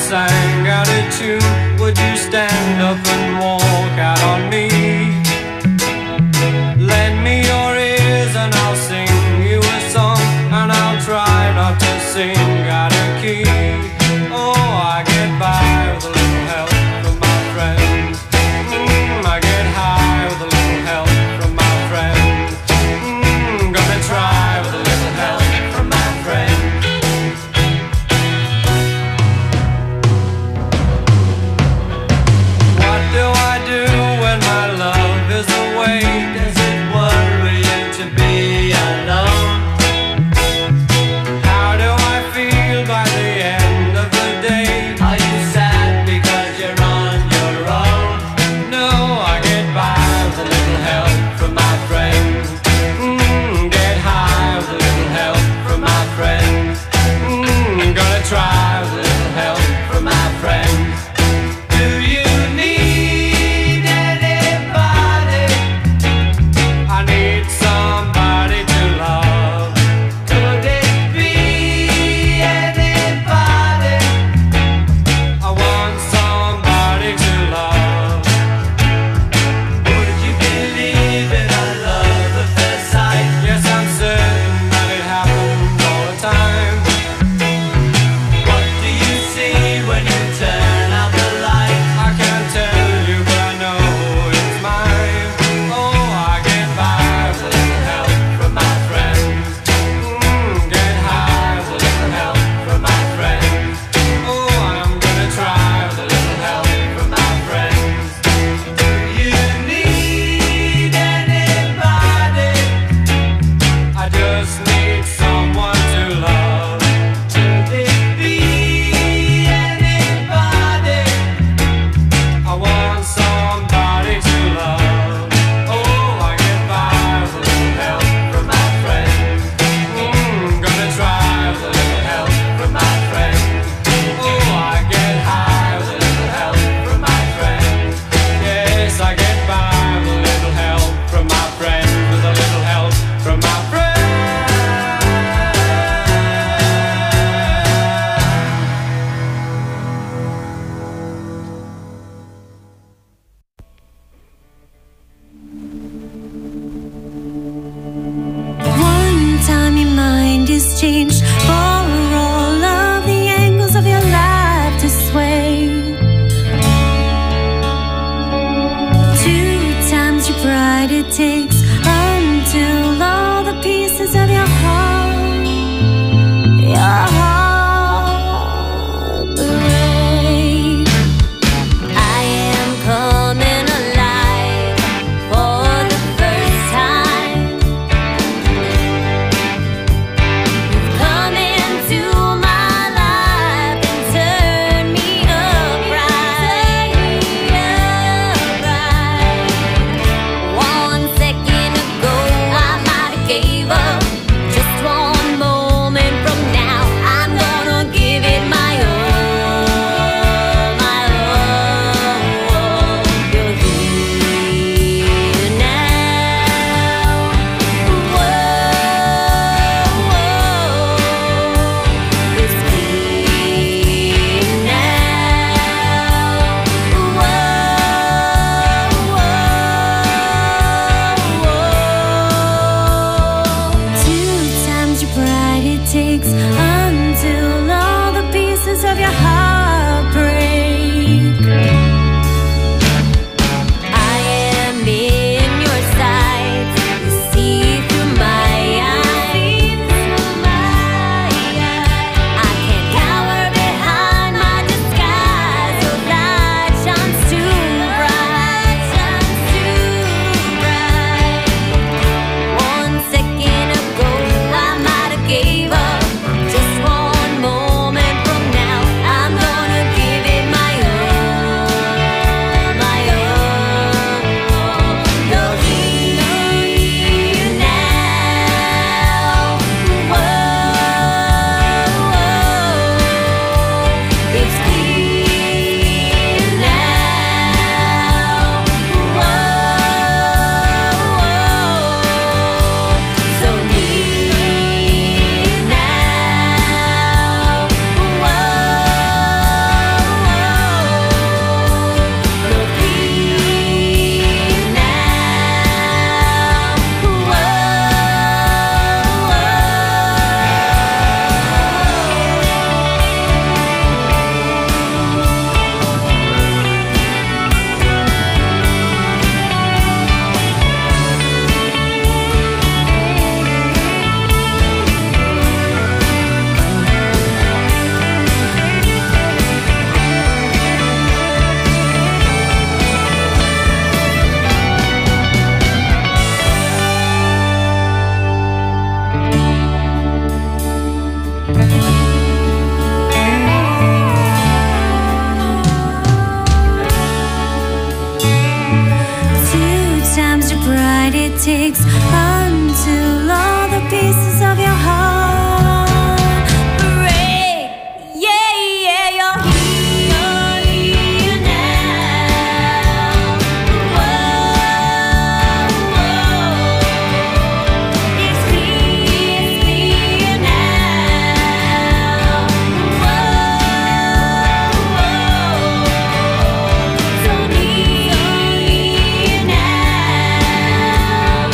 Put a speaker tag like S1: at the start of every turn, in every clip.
S1: sang out a tune, would you stand up and walk out on me? Lend me your ears and I'll sing you a song, and I'll try not to sing out of key. Oh, I get by with a little help from my friends. I get high with a little help from my friends. Gonna try with a little help from my friends. What do I do when my love is away? Does it worry you to be alone? How do I feel by the end of the day? Are you sad because you're on your own? No, I get by with a little help from my friends. Get high with a little help from my friends. Gonna try with a little help from my friends. Do you need anybody? I need somebody to love. Could it be anybody? I want somebody to love. Would you believe in a love at first sight? Yes, I'm certain that it happens all the time. What do you see when you turn out the light? I can't tell you, but I know it's mine. Oh, I get by with a little help from my friends. Get high with a little help from my friends. Oh, I'm gonna try with a little help from my friends. Do you need anybody? I just need someone to love. Could it be anybody? I want somebody to love. Oh, I get by with a little help from my friends. Gonna try with a little help from my friends. Oh, I get high with a little help from my friends. Yes, I get by with a little help from my friends. With a little help from my friends.
S2: One time your mind is changed for all of the angles of your life to sway. Two times your pride it takes until all the pieces of your heart break. I am coming alive for the first time. You've come in takes until all the pieces of your heart break. Yeah, yeah, you're here now. Whoa, whoa. It's clear now. Whoa, whoa. So near now.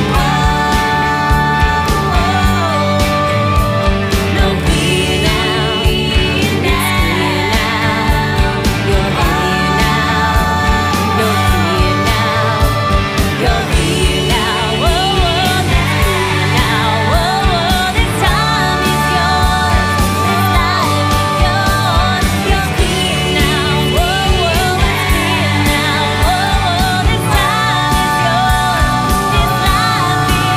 S2: No fear now. You're here now. No fear now. You're here now. Whoa, now. Whoa, this time is yours. This life is yours. You're here now. Whoa, it's clear now. Whoa, this time is yours. This life is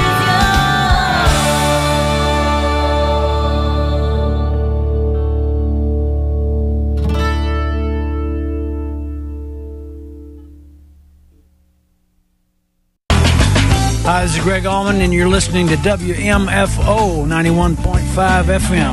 S3: Hi, this is Greg Allman, and you're listening to WMFO 91.5 FM.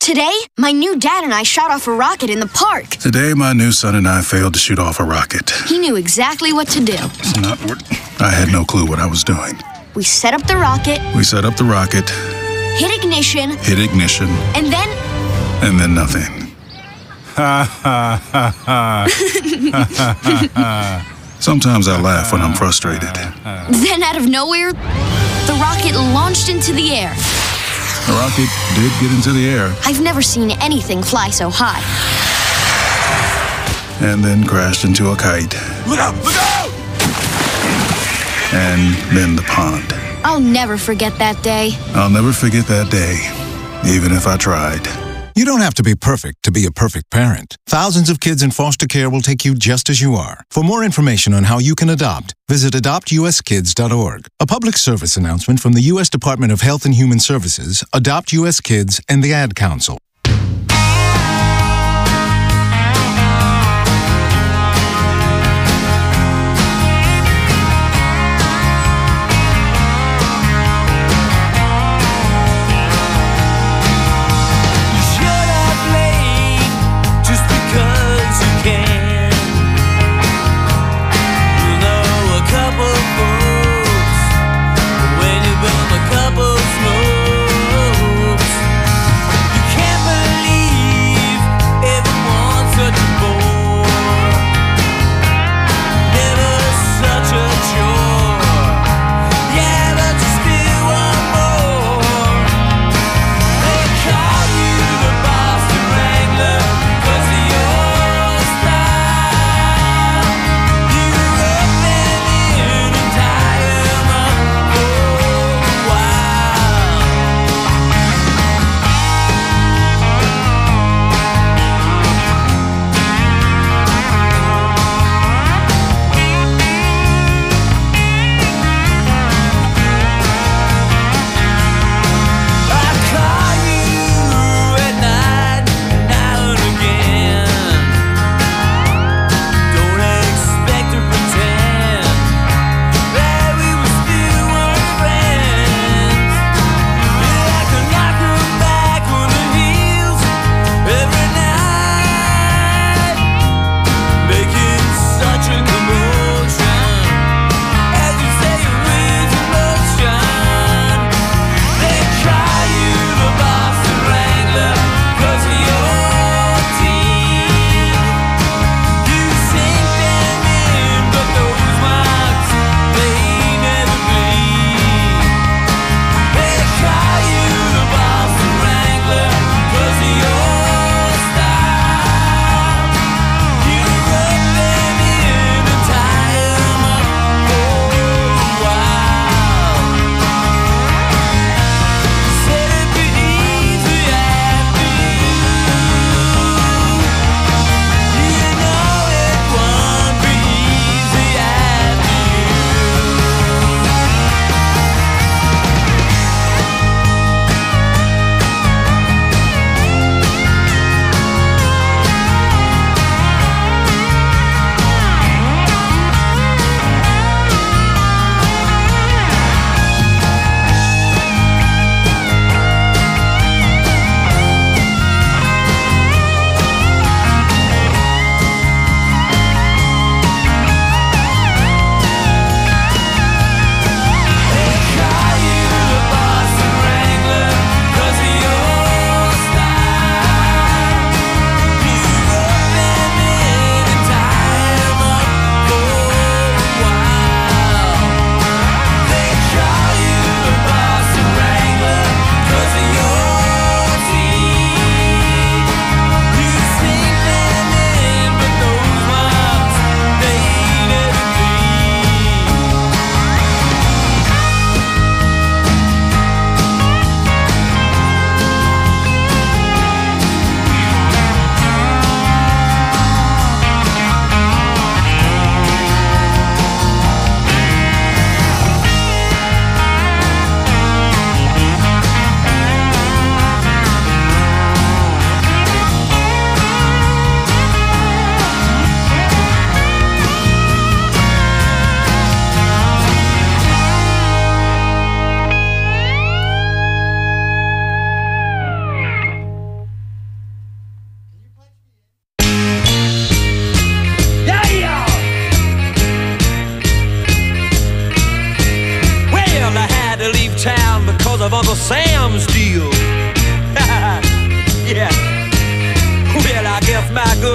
S4: Today, my new dad and I shot off a rocket in the park.
S5: Today, my new son and I failed to shoot off a rocket.
S4: He knew exactly what to do.
S5: It's not what I had no clue what I was doing.
S4: We set up the rocket,
S5: hit ignition,
S4: and then
S5: nothing. Ha ha ha ha. Sometimes I laugh when I'm frustrated.
S4: Then out of nowhere, the rocket launched into the air.
S5: The rocket did get into the air.
S4: I've never seen anything fly so high.
S5: And then crashed into a kite.
S1: Look out! Look out!
S5: And then the pond.
S4: I'll never forget that day.
S5: I'll never forget that day, even if I tried.
S6: You don't have to be perfect to be a perfect parent. Thousands of kids in foster care will take you just as you are. For more information on how you can adopt, visit adoptuskids.org. A public service announcement from the U.S. Department of Health and Human Services, Adopt U.S. Kids, and the Ad Council.
S1: When you burn a couple smokes, you can't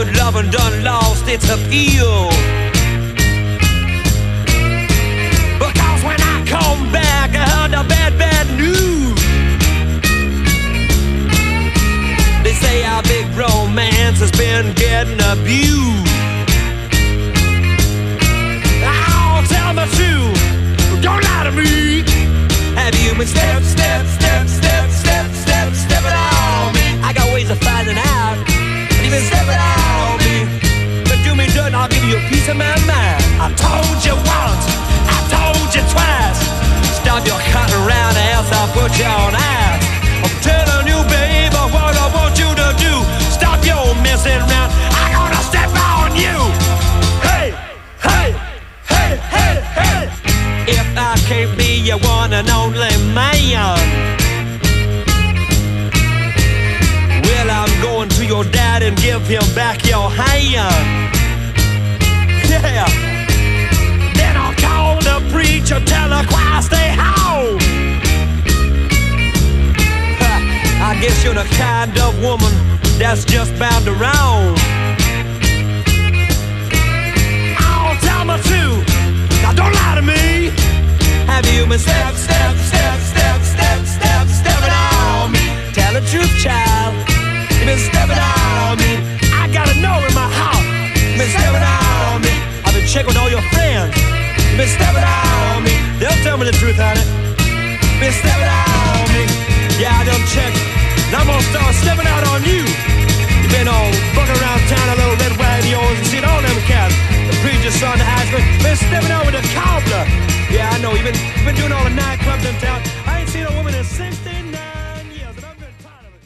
S1: good loving done lost its appeal. Because when I come back, I heard the bad, bad news. They say our big romance has been getting abused. Oh, tell me true, don't lie to me. Have you been stepping on me? I got ways of finding out. Have you been stepping on me? But do me dirt and I'll give you a piece of my mind. I told you once, I told you twice. Stop your cutting around or else I'll put you on ice. I'm telling you, baby, what I want you to do. Stop your messing around, I'm gonna step on you. Hey, hey, hey, hey, hey. If I can't be your one and only man, well, I'm going to your dad and give him back your hand. Yeah. Then I'll call the preacher, tell the choir stay home. I guess you're the kind of woman that's just bound to roam. Oh, tell me too. Now don't lie to me. Have you been stepping on me? Tell the truth, child. You been stepping on me. I gotta know in my heart. You been stepping on me. I've been checking with all your friends. You been stepping on me. They'll tell me the truth, honey. You been stepping on me. Yeah, I done checked. And I'm gonna start stepping out on you. You been all bucking around town, a little red wagon yours, and seen all them cats. The preacher's son, the Ashman, been stepping out with a cobbler. Yeah, I know, you've been doing all the nightclubs in town. I ain't seen a woman in 69 years, and I've been tired of it.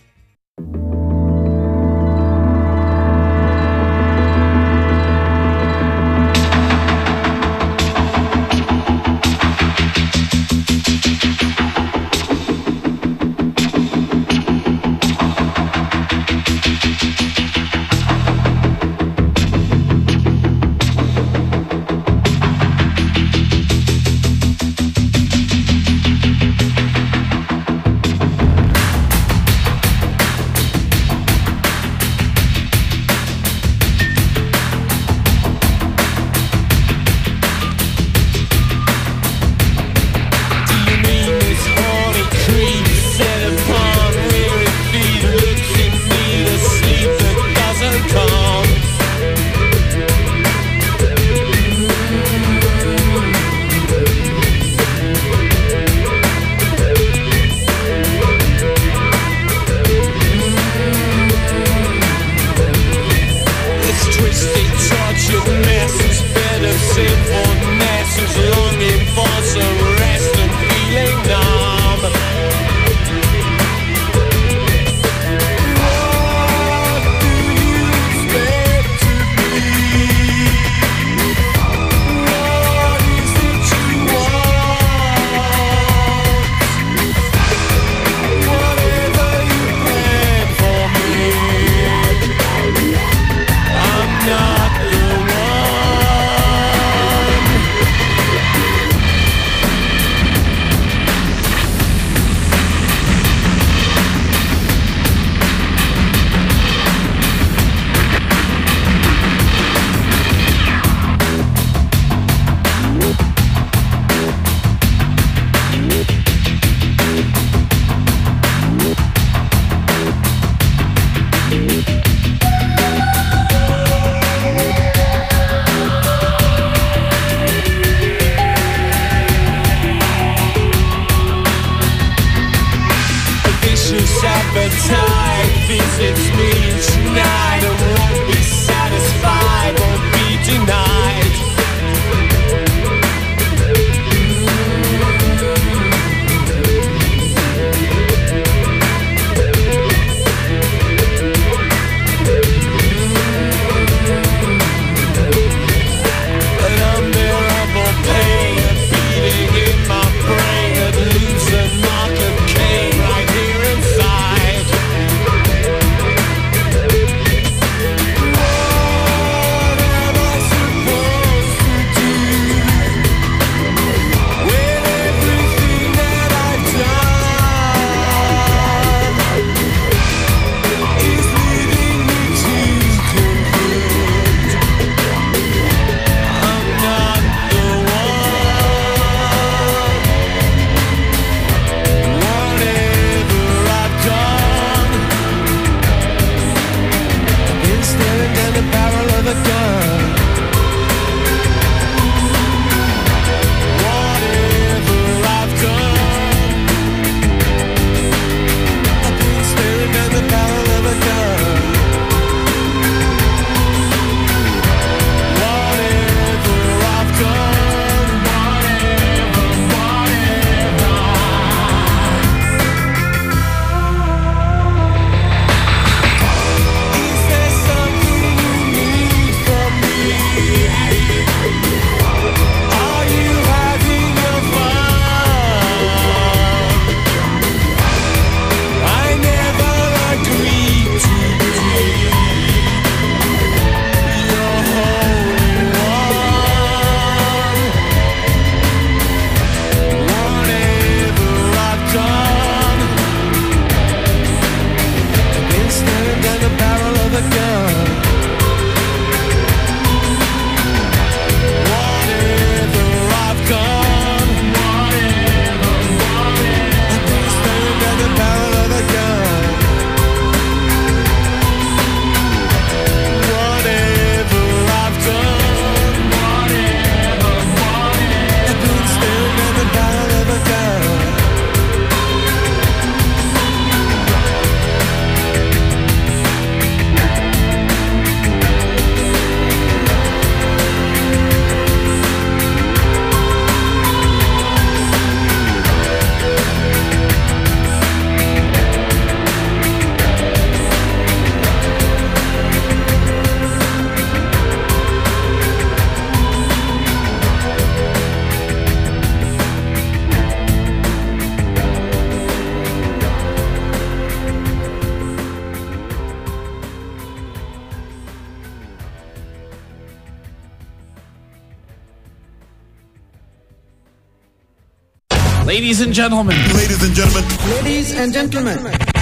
S7: Ladies and gentlemen.
S5: Ladies and gentlemen.
S3: Ladies and gentlemen.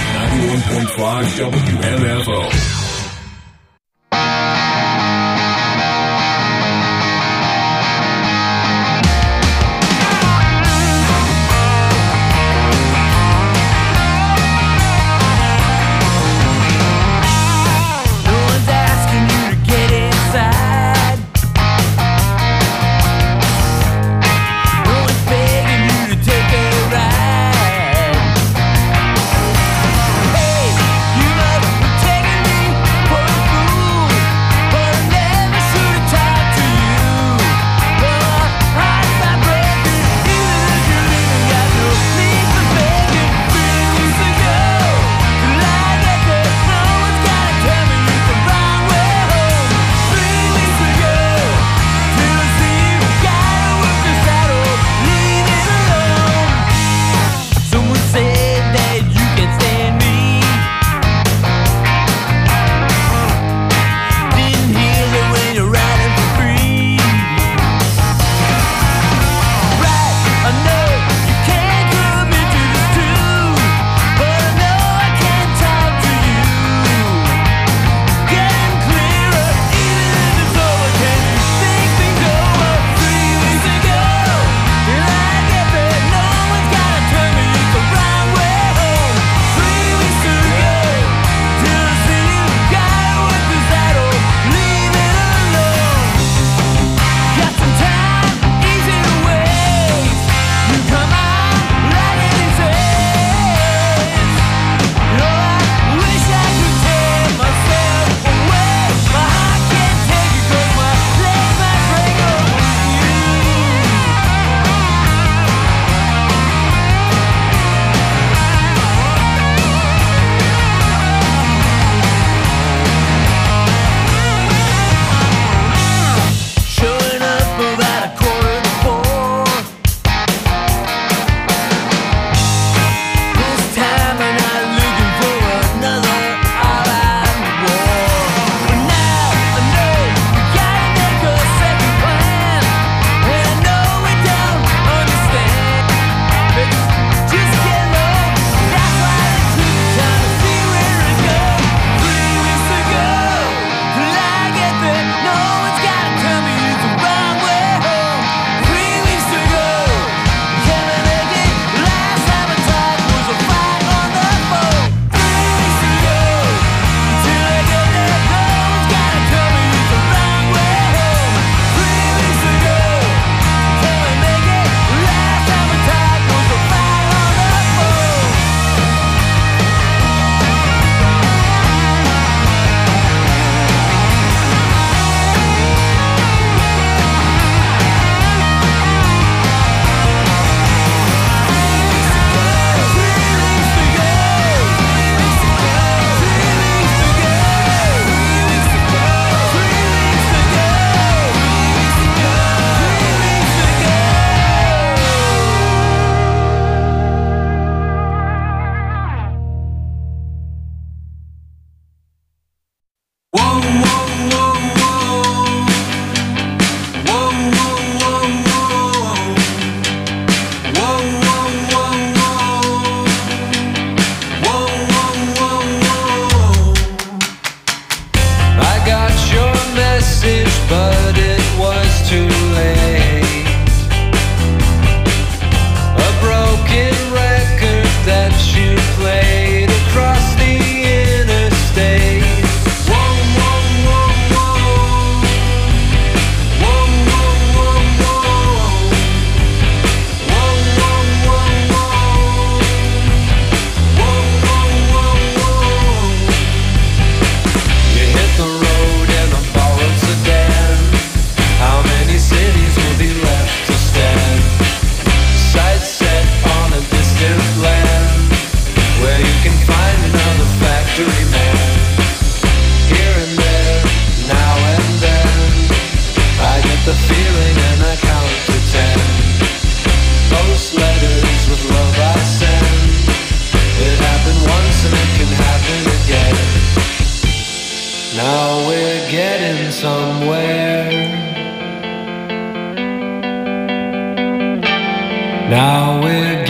S8: 91.5 WMFO.
S1: Now we're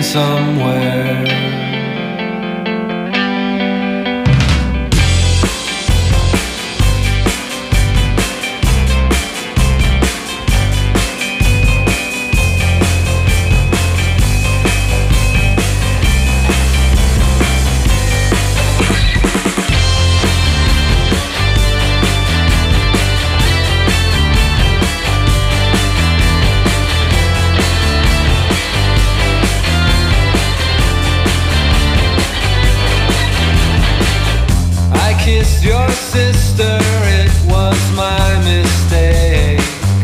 S1: somewhere. Kissed your sister, it was my mistake.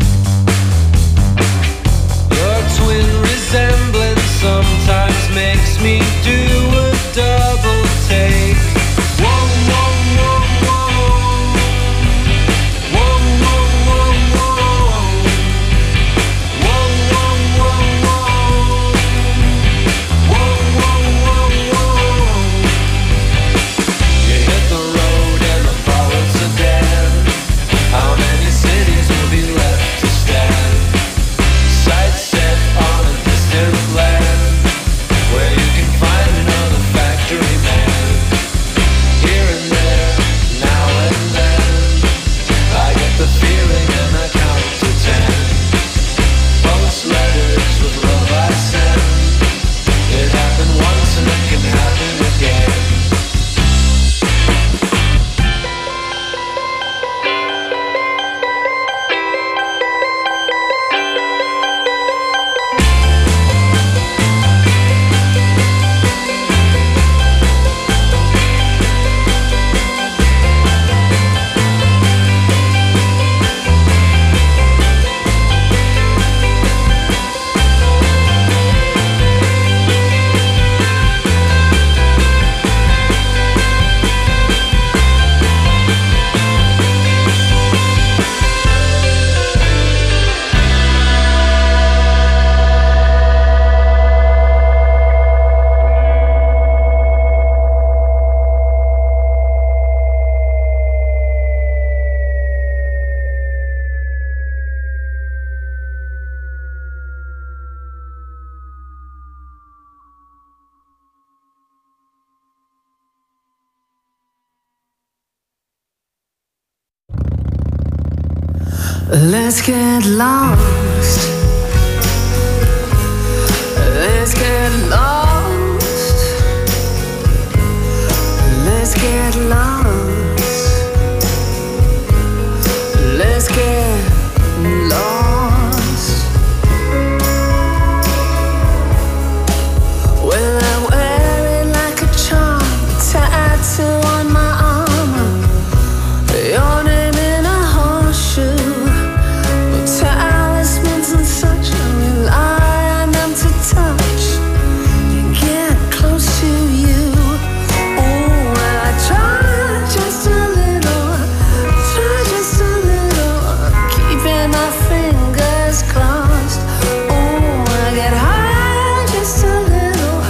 S1: Your twin resemblance sometimes makes me do a double take. Whoa, whoa, whoa, whoa. Whoa, whoa, whoa, whoa. Whoa, whoa, whoa, whoa. Whoa, whoa, whoa, whoa. You hit the road and the bullets are dead. How many cities will be left to stand? Sights set on a distant land where you can find another factory man. Here and there, now and then, I get the feeling and I count to 10. Post letters with love I send. It happened once and it can happen again.
S7: Let's get lost. Let's get lost. Let's get lost. Let's get lost. Well, I wear it like a charm, tattoo on my armor. Your name in a horseshoe. Talismans and such, I rely on them to touch and get close to you. Oh, I try just a little, keeping my fingers crossed. Oh, I get high just a little,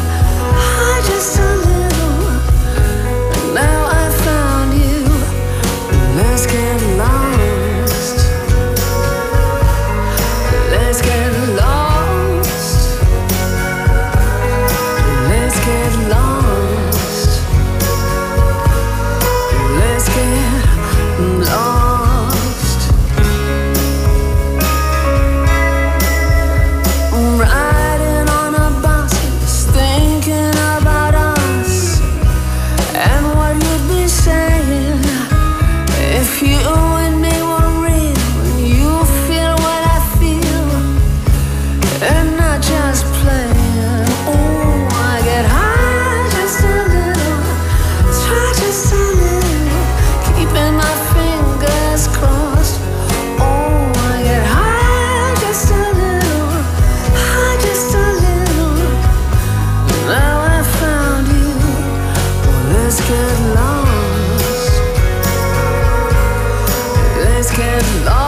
S7: and now I found you. Let's get lost. Let's get lost. Let's get lost. Let's get lost. Riding on a bus, thinking about us and what you'd be saying if you and me were real and you feel what I feel. And not just playing. Oh, I get high just a little, try just a little, keeping my fingers crossed. Oh, I get high just a little, now I found you. Well, let's get lost. Let's get lost.